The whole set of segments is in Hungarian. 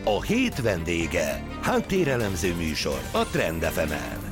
A hét vendége. Háttérelemző műsor a Trend FM-en.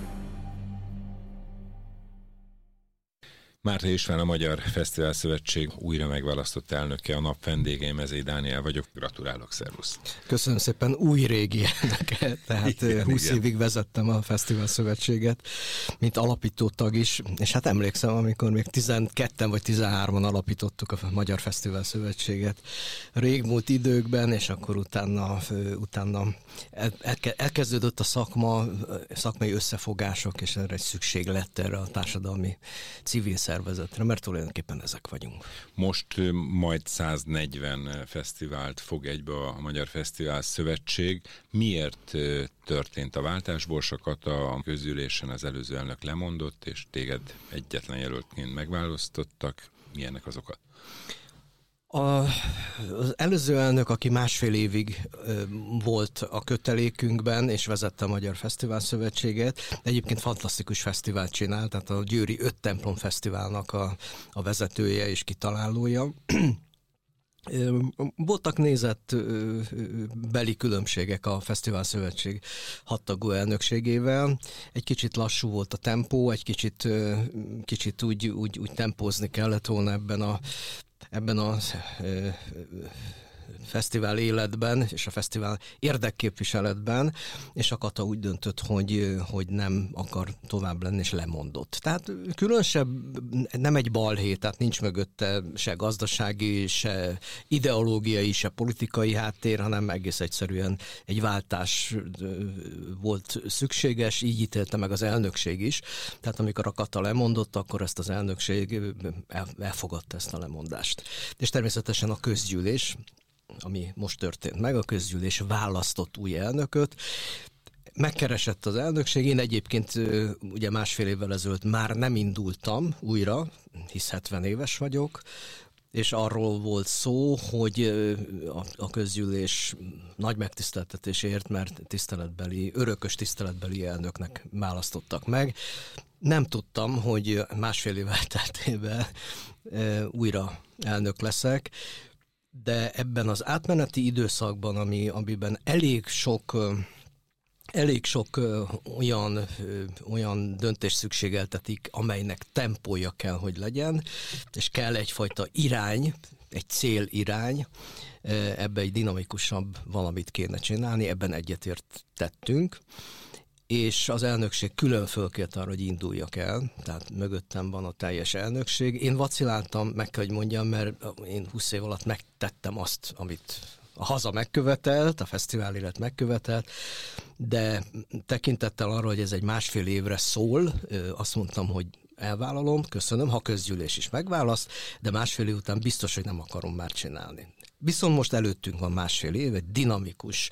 Mártai István, a Magyar Fesztivál Szövetség újra megválasztott elnöke, a nap vendége, Mezei Dániel vagyok. Gratulálok, szervusz! Köszönöm szépen, új régi elnöke, tehát igen, 20 évig vezettem a Fesztivál Szövetséget, mint alapító tag is, és hát emlékszem, amikor még 12 vagy 13-an alapítottuk a Magyar Fesztivál Szövetséget régmúlt időkben, és akkor utána elkezdődött a szakmai összefogások, és erre egy szükség lett erre a társadalmi civil szervezetre, mert tulajdonképpen ezek vagyunk. Most majd 140 fesztivált fog egybe a Magyar Fesztivál Szövetség. Miért történt a váltás? Borsak a közülésen az előző elnök lemondott, és téged egyetlen jelöltként megválasztottak. Mi ennek az oka? Az előző elnök, aki másfél évig volt a kötelékünkben, és vezette a Magyar Fesztivál Szövetséget, egyébként fantasztikus fesztivált csinált, tehát a Győri 5 templom fesztiválnak a vezetője és kitalálója. Voltak nézetbeli különbségek a Fesztivál Szövetség 6 tagú elnökségével. Egy kicsit lassú volt a tempó, egy kicsit úgy tempózni kellett volna ebben a fesztivál életben és a fesztivál érdekképviseletben, és a Kata úgy döntött, hogy nem akar tovább lenni, és lemondott. Tehát különösebb, nem egy balhé, tehát nincs mögötte se gazdasági, se ideológiai, se politikai háttér, hanem egész egyszerűen egy váltás volt szükséges, így ítélte meg az elnökség is. Tehát amikor a Kata lemondott, akkor ezt az elnökség elfogadta ezt a lemondást. És természetesen a közgyűlés, ami most történt meg, a közgyűlés választott új elnököt, megkeresett az elnökség, én egyébként ugye másfél évvel ezelőtt már nem indultam újra, hisz 70 éves vagyok, és arról volt szó, hogy a közgyűlés nagy megtiszteltetésért, mert örökös tiszteletbeli elnöknek választottak meg. Nem tudtam, hogy másfél év elteltével újra elnök leszek, de ebben az átmeneti időszakban, amiben elég sok olyan döntés szükségeltetik, amelynek tempója kell, hogy legyen, és kell egyfajta irány, egy célirány, ebbe egy dinamikusabb valamit kéne csinálni, ebben egyetértettünk, és az elnökség külön fölkért arra, hogy induljak el, tehát mögöttem van a teljes elnökség. Én vaciláltam, meg kell, hogy mondjam, mert én 20 év alatt megtettem azt, amit a haza megkövetelt, a fesztivál élet megkövetelt, de tekintettel arra, hogy ez egy másfél évre szól, azt mondtam, hogy elvállalom, köszönöm, ha közgyűlés is megválaszt, de másfél év után biztos, hogy nem akarom már csinálni. Viszont most előttünk van másfél év, egy dinamikus,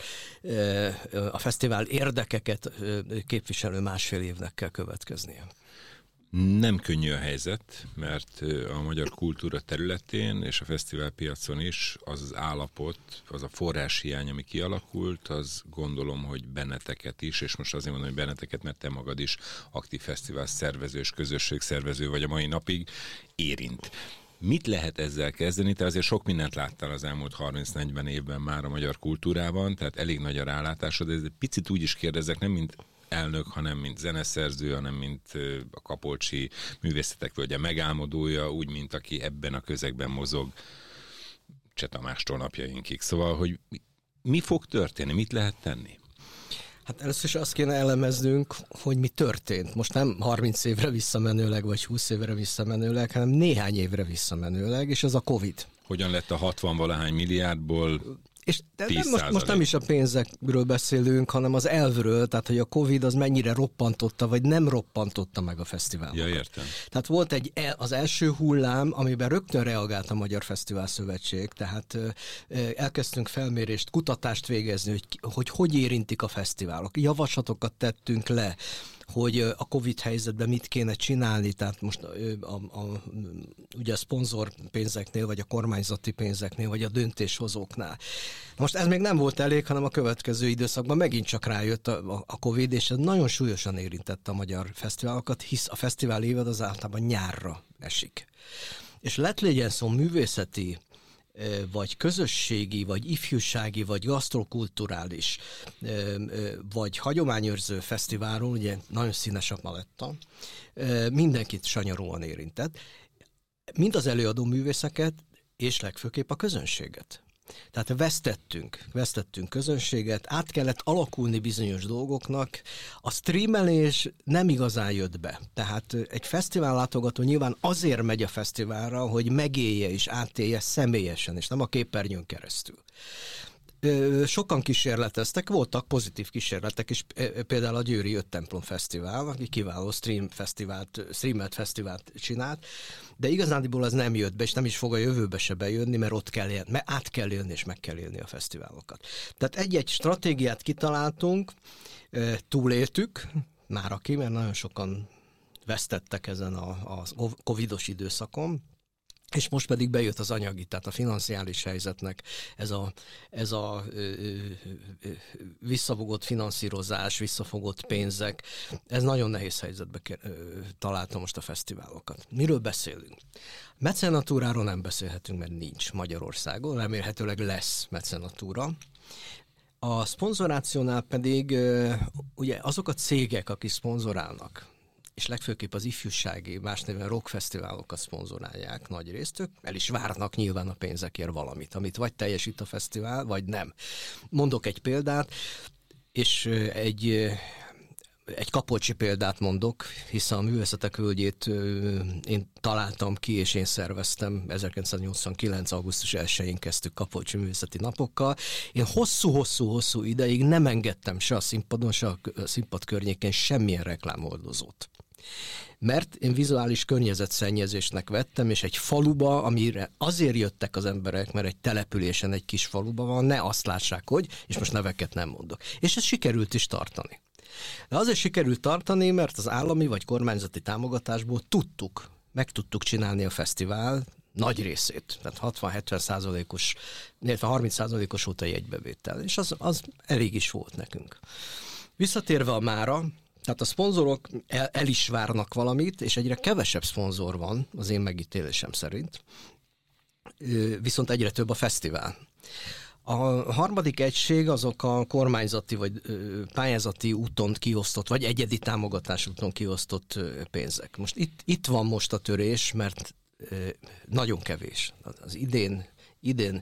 a fesztivál érdekeket képviselő másfél évnek kell következnie. Nem könnyű a helyzet, mert a magyar kultúra területén és a fesztiválpiacon is az állapot, az a forráshiány, ami kialakult, az gondolom, hogy benneteket is, és most azért mondom, hogy benneteket, mert te magad is aktív fesztivál szervező és közösségszervező vagy a mai napig, érint. Mit lehet ezzel kezdeni? Te azért sok mindent láttál az elmúlt 30-40 évben már a magyar kultúrában, tehát elég nagy a rálátásod, de ez egy picit úgy is kérdezek, nem mint elnök, hanem mint zeneszerző, hanem mint a Kapolcsi Művészetek Völgye megálmodója, úgy, mint aki ebben a közegben mozog Cseh Tamástól napjainkig. Szóval, hogy mi fog történni? Mit lehet tenni? Hát először is azt kéne elemeznünk, hogy mi történt. Most nem 30 évre visszamenőleg, vagy 20 évre visszamenőleg, hanem néhány évre visszamenőleg, és ez a Covid. Hogyan lett a 60-valahány milliárdból és most nem is a pénzekről beszélünk, hanem az elvről, tehát hogy a Covid az mennyire roppantotta, vagy nem roppantotta meg a fesztiválokat. Ja, értem. Tehát volt az első hullám, amiben rögtön reagált a Magyar Fesztivál Szövetség, tehát elkezdtünk felmérést, kutatást végezni, hogy érintik a fesztiválok. Javaslatokat tettünk le, hogy a Covid helyzetben mit kéne csinálni, tehát most ugye a szponzor pénzeknél, vagy a kormányzati pénzeknél, vagy a döntéshozóknál. Most ez még nem volt elég, hanem a következő időszakban megint csak rájött a Covid, és ez nagyon súlyosan érintette a magyar fesztiválokat, hisz a fesztivál évad az általában nyárra esik. És legyen szó művészeti vagy közösségi, vagy ifjúsági, vagy gasztrokulturális, vagy hagyományőrző fesztiválon, ugye nagyon színes a paletta, mindenkit sanyarúan érintett, mind az előadó művészeket, és legfőképp a közönséget. Tehát vesztettünk közönséget, át kellett alakulni bizonyos dolgoknak, a streamelés nem igazán jött be. Tehát egy fesztivál látogató nyilván azért megy a fesztiválra, hogy megélje és átélje személyesen, és nem a képernyőn keresztül. Sokan kísérleteztek, voltak pozitív kísérletek is, például a győri 5 templom fesztivál, aki kiváló streamelt fesztivált csinált, de igazándiból az nem jött be, és nem is fog a jövőbe se bejönni, mert ott kell élni, mert át kell élni, és meg kell élni a fesztiválokat. Tehát egy-egy stratégiát kitaláltunk, túléltük, már mert nagyon sokan vesztettek ezen a covidos időszakon, és most pedig bejött az anyagi, tehát a financiális helyzetnek ez a visszafogott finanszírozás, visszafogott pénzek, ez nagyon nehéz helyzetbe találta most a fesztiválokat. Miről beszélünk? Mecenatúráról nem beszélhetünk, mert nincs Magyarországon, remélhetőleg lesz mecenatúra. A szponzorációnál pedig ugye azok a cégek, akik szponzorálnak, és legfőképp az ifjúsági, más néven rockfesztiválokat szponzorálják nagy részt, ők el is várnak nyilván a pénzekért valamit, amit vagy teljesít a fesztivál, vagy nem. Mondok egy példát, és egy Kapolcsi példát mondok, hiszen a Művészetek Völgyét én találtam ki, és én szerveztem, 1989. augusztus 1-én kezdtük Kapolcsi Művészeti Napokkal. Én hosszú ideig nem engedtem se a színpadon, se a színpad környékén semmilyen reklámoldozót. Mert én vizuális környezetszennyezésnek vettem, és egy faluba, amire azért jöttek az emberek, mert egy településen, egy kis faluba van, ne azt lássák, hogy, és most neveket nem mondok. És ezt sikerült is tartani. De azért sikerült tartani, mert az állami vagy kormányzati támogatásból meg tudtuk csinálni a fesztivál nagy részét. Tehát 60-70%-os, illetve 30%-os volt a jegybevétel, és az elég is volt nekünk. Visszatérve a mára, tehát a szponzorok el is várnak valamit, és egyre kevesebb szponzor van, az én megítélésem szerint, viszont egyre több a fesztivál. A harmadik egység azok a kormányzati vagy pályázati úton kiosztott, vagy egyedi támogatás úton kiosztott pénzek. Most itt van most a törés, mert nagyon kevés. Az idén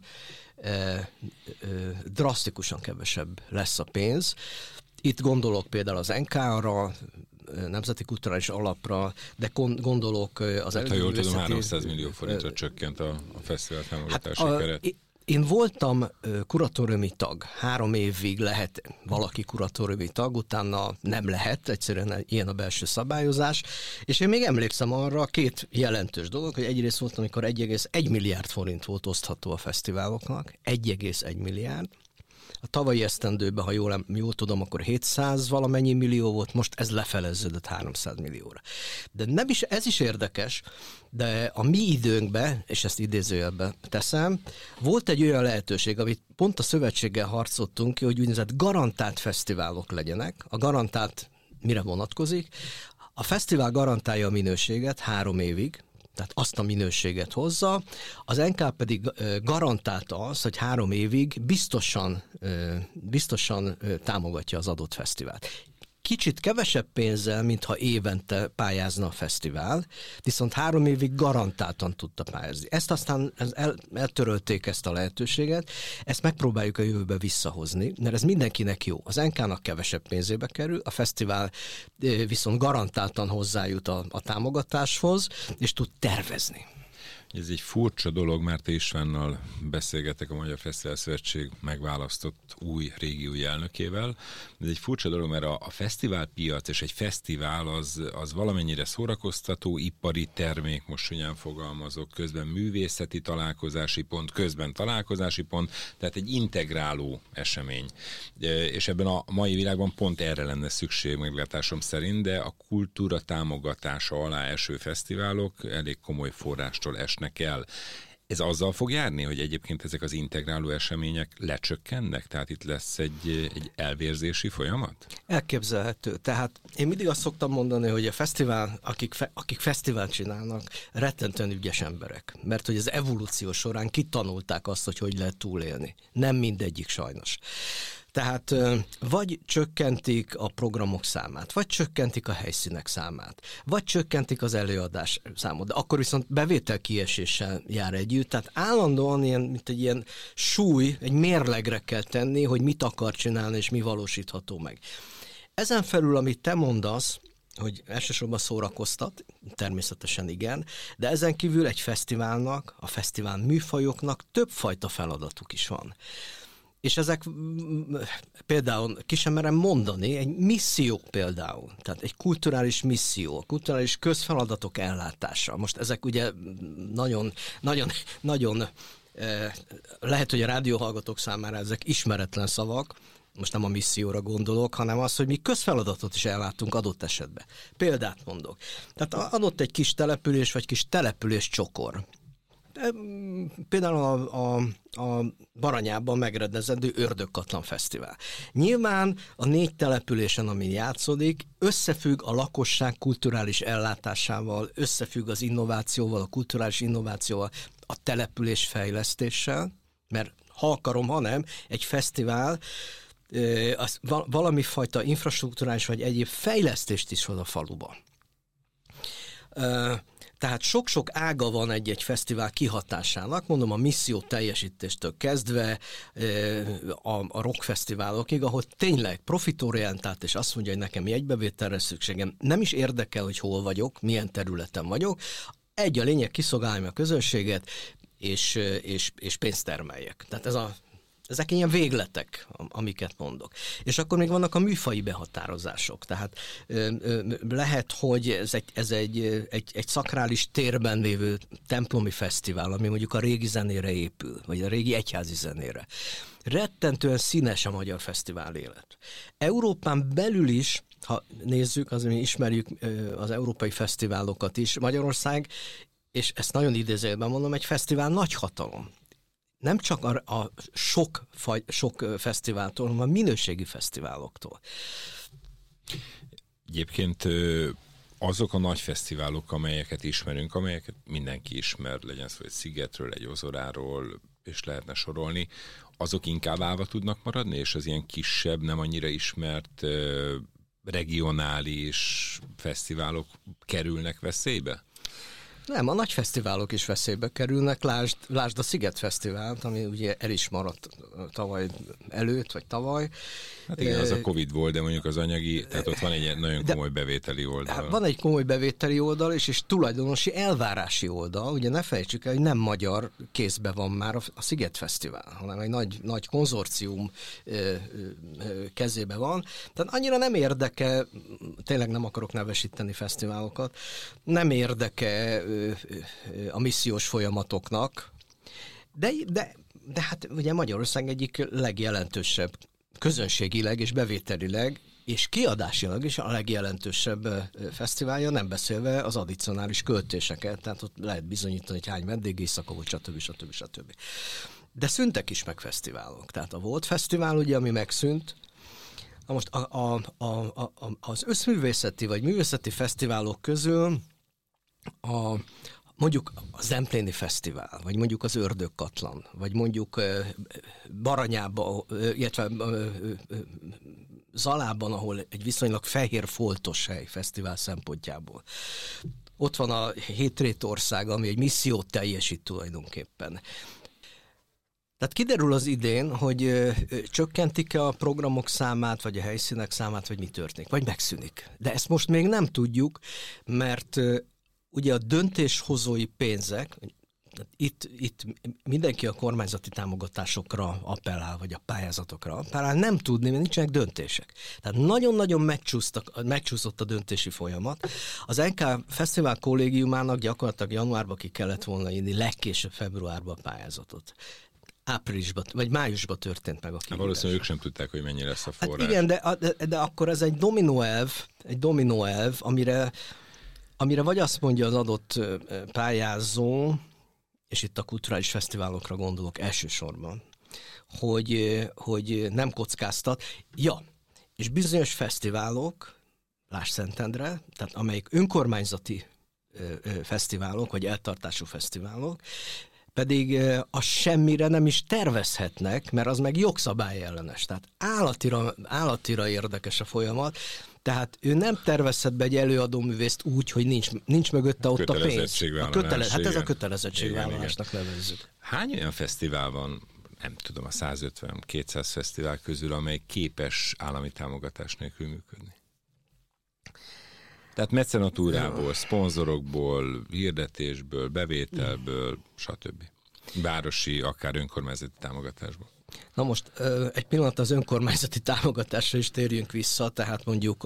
drasztikusan kevesebb lesz a pénz. Itt gondolok például az NK-ra, Nemzeti Kulturális Alapra, de gondolok az... Hát, ha jól tudom, 300 millió forintra csökkent a fesztivál támogatási keret. Én voltam kuratóriumi tag, 3 évig lehet valaki kuratóriumi tag, utána nem lehet, egyszerűen ilyen a belső szabályozás, és én még emlékszem arra 2 jelentős dolog, hogy egyrészt volt, amikor 1,1 milliárd forint volt osztható a fesztiváloknak, 1,1 milliárd, a tavalyi esztendőben, ha jól tudom, akkor 700 valamennyi millió volt, most ez lefeleződött 300 millióra. De nem is, ez is érdekes, de a mi időnkben, és ezt idézőjelbe teszem, volt egy olyan lehetőség, amit pont a szövetséggel harcoltunk ki, hogy úgynevezett garantált fesztiválok legyenek. A garantált mire vonatkozik? A fesztivál garantálja a minőséget 3 évig, tehát azt a minőséget hozza, az NK pedig garantálta azt, hogy 3 évig biztosan támogatja az adott fesztivált. Kicsit kevesebb pénzzel, mintha évente pályázna a fesztivál, viszont 3 évig garantáltan tudta pályázni. Ezt aztán eltörölték ezt a lehetőséget, ezt megpróbáljuk a jövőbe visszahozni, mert ez mindenkinek jó. Az NK-nak kevesebb pénzébe kerül, a fesztivál viszont garantáltan hozzájut a támogatáshoz, és tud tervezni. Ez egy furcsa dolog, Márti Istvánnal beszélgetek, a Magyar Fesztivál Szövetség megválasztott új régiói elnökével. Ez egy furcsa dolog, mert a fesztiválpiac és egy fesztivál az valamennyire szórakoztató, ipari termék, most ugyan fogalmazok, közben művészeti találkozási pont, közben találkozási pont, tehát egy integráló esemény. És ebben a mai világban pont erre lenne szükség meglátásom szerint, de a kultúra támogatása alá eső fesztiválok elég komoly forrástól esnek el. Ez azzal fog járni, hogy egyébként ezek az integráló események lecsökkennek? Tehát itt lesz egy elvérzési folyamat? Elképzelhető. Tehát én mindig azt szoktam mondani, hogy a fesztivál, akik fesztivált csinálnak, rettentően ügyes emberek. Mert hogy az evolúció során kitanulták azt, hogy lehet túlélni. Nem mindegyik sajnos. Tehát vagy csökkentik a programok számát, vagy csökkentik a helyszínek számát, vagy csökkentik az előadás számot, de akkor viszont bevételkieséssel jár együtt, tehát állandóan mint egy ilyen súly, egy mérlegre kell tenni, hogy mit akar csinálni, és mi valósítható meg. Ezen felül, amit te mondasz, hogy elsősorban szórakoztat, természetesen igen, de ezen kívül egy fesztiválnak, a fesztivál műfajoknak többfajta feladatuk is van. És ezek például, ki sem merem mondani, egy misszió például, tehát egy kulturális misszió, kulturális közfeladatok ellátása. Most ezek ugye nagyon lehet, hogy a rádióhallgatók számára ezek ismeretlen szavak, most nem a misszióra gondolok, hanem az, hogy mi közfeladatot is ellátunk adott esetben. Példát mondok. Tehát adott egy kis település, vagy kis település csokor. Például a Baranyában megrendezendő Ördögkatlan Fesztivál. Nyilván a 4 településen, amin játszódik, összefügg a lakosság kulturális ellátásával, összefügg az innovációval, a kulturális innovációval, a település fejlesztéssel, mert ha akarom, ha nem, egy fesztivál az valami fajta infrastrukturális vagy egyéb fejlesztést is hoz a faluba. Tehát sok-sok ága van egy-egy fesztivál kihatásának, mondom a misszió teljesítéstől kezdve a rockfesztiválokig, ahol tényleg profitorientált, és azt mondja, hogy nekem jegybevételre szükségem, nem is érdekel, hogy hol vagyok, milyen területen vagyok, a lényeg kiszolgálni a közönséget, és pénzt termeljek. Tehát ezek ilyen végletek, amiket mondok. És akkor még vannak a műfaji behatározások. Tehát lehet, hogy ez egy szakrális térben lévő templomi fesztivál, ami mondjuk a régi zenére épül, vagy a régi egyházi zenére. Rettentően színes a magyar fesztivál élet. Európán belül is, ha nézzük, azért mi ismerjük az európai fesztiválokat is, Magyarország, és ezt nagyon idézőjelben mondom, egy fesztivál nagyhatalom. Nem csak a sok fesztiváltól, hanem a minőségi fesztiváloktól. Egyébként azok a nagy fesztiválok, amelyeket ismerünk, amelyeket mindenki ismer, legyen szó egy Szigetről, egy Ozoráról, és lehetne sorolni, azok inkább állva tudnak maradni, és az ilyen kisebb, nem annyira ismert regionális fesztiválok kerülnek veszélybe? Nem, a nagy fesztiválok is veszélybe kerülnek, lásd a Sziget Fesztivált, ami ugye el is maradt tavaly előtt, vagy tavaly. Hát igen, az a Covid volt, de mondjuk az anyagi, tehát ott van egy nagyon komoly bevételi oldal. Hát van egy komoly bevételi oldal, és tulajdonosi elvárási oldal. Ugye ne felejtsük el, hogy nem magyar kézben van már a Sziget Fesztivál, hanem egy nagy konzorcium kezébe van. Tehát annyira nem érdekel, tényleg nem akarok nevesíteni fesztiválokat, nem érdekel a missziós folyamatoknak, de hát ugye Magyarország egyik legjelentősebb közönségileg és bevételileg és kiadásilag is a legjelentősebb fesztiválja, nem beszélve az addicionális költéseket, tehát ott lehet bizonyítani, hogy hány vendégéjszaka volt, stb. De szüntek is meg fesztiválok. Tehát a Volt Fesztivál, ugye, ami megszűnt, most az összművészeti vagy művészeti fesztiválok közül mondjuk a Zempléni Fesztivál, vagy mondjuk az Ördögkatlan, vagy mondjuk Baranyában, illetve Zalában, ahol egy viszonylag fehér foltos hely fesztivál szempontjából. Ott van a Hétrétország, ami egy missziót teljesít tulajdonképpen. Tehát kiderül az idén, hogy csökkentik-e a programok számát, vagy a helyszínek számát, vagy mi történik, vagy megszűnik. De ezt most még nem tudjuk, mert ugye a döntéshozói pénzek, itt mindenki a kormányzati támogatásokra appellál, vagy a pályázatokra appellál, nem tudni, mert nincsenek döntések. Tehát nagyon-nagyon megcsúszott a döntési folyamat. Az NK Fesztivál kollégiumának gyakorlatilag januárban ki kellett volna írni, legkésőbb februárban a pályázatot. Áprilisban, vagy májusban történt meg a kiírás. Valószínűleg ők sem tudták, hogy mennyi lesz a forrás. Hát igen, de akkor ez egy dominóelv, amire vagy azt mondja az adott pályázó, és itt a kulturális fesztiválokra gondolok elsősorban, hogy nem kockáztat. Ja, és bizonyos fesztiválok, lásd Szentendre, tehát amelyik önkormányzati fesztiválok, vagy eltartású fesztiválok, pedig az semmire nem is tervezhetnek, mert az meg jogszabály ellenes. Tehát állatira érdekes a folyamat, tehát ő nem tervezhet be egy előadóművészt úgy, hogy nincs mögötte ott a pénz. Hát ez a kötelezettségvállalásnak nevezzük. Hány olyan fesztivál van, nem tudom, a 150-200 fesztivál közül, amely képes állami támogatás nélkül működni? Tehát mecenatúrából, szponzorokból, hirdetésből, bevételből, stb. Városi, akár önkormányzati támogatásból. Na most egy pillanat az önkormányzati támogatásra is térjünk vissza, tehát mondjuk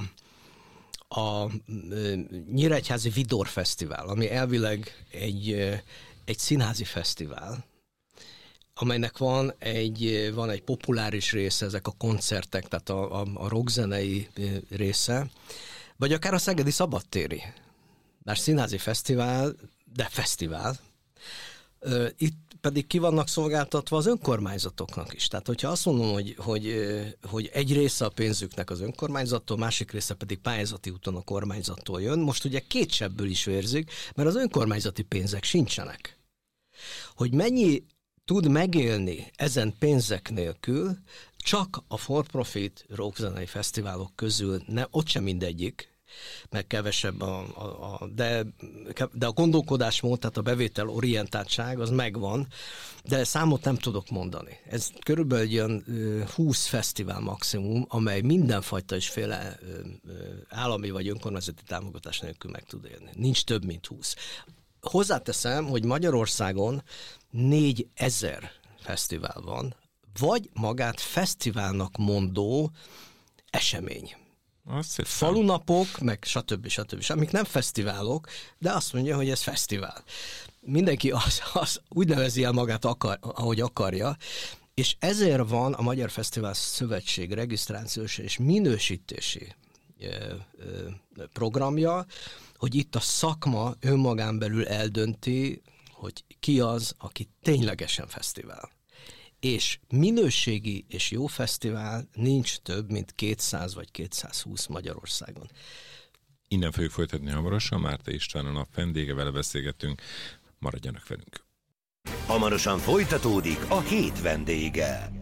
a Nyíregyházi Vidor Fesztivál, ami elvileg egy színházi fesztivál, amelynek van egy populáris része, ezek a koncertek, tehát a rockzenei része, vagy akár a Szegedi Szabadtéri. Bár színházi fesztivál, de fesztivál. Itt pedig ki vannak szolgáltatva az önkormányzatoknak is. Tehát, hogyha azt mondom, hogy egy része a pénzüknek az önkormányzattól, másik része pedig pályázati úton a kormányzattól jön, most ugye két sebből is vérzik, mert az önkormányzati pénzek sincsenek. Hogy mennyi tud megélni ezen pénzek nélkül, csak a for-profit rockzenei fesztiválok közül, ott sem mindegyik, meg kevesebb, de a gondolkodásmód, tehát a bevétel orientáltság az megvan, de számot nem tudok mondani. Ez körülbelül egy olyan 20 fesztivál maximum, amely mindenfajta is féle állami vagy önkormányzati támogatás nélkül meg tud élni. Nincs több, mint 20. Hozzáteszem, hogy Magyarországon 4000 fesztivál van, vagy magát fesztiválnak mondó esemény. Falunapok, meg stb. Amik nem fesztiválok, de azt mondja, hogy ez fesztivál. Mindenki az úgy nevezi el magát, ahogy akarja, és ezért van a Magyar Fesztivál Szövetség regisztrációs és minősítési programja, hogy itt a szakma önmagán belül eldönti, hogy ki az, aki ténylegesen fesztivál. És minőségi és jó fesztivál nincs több, mint 200 vagy 220 Magyarországon. Innen fogjuk folytatni hamarosan. Márta István a nap vendége, vele beszélgetünk. Maradjanak velünk. Hamarosan folytatódik a Hét vendége.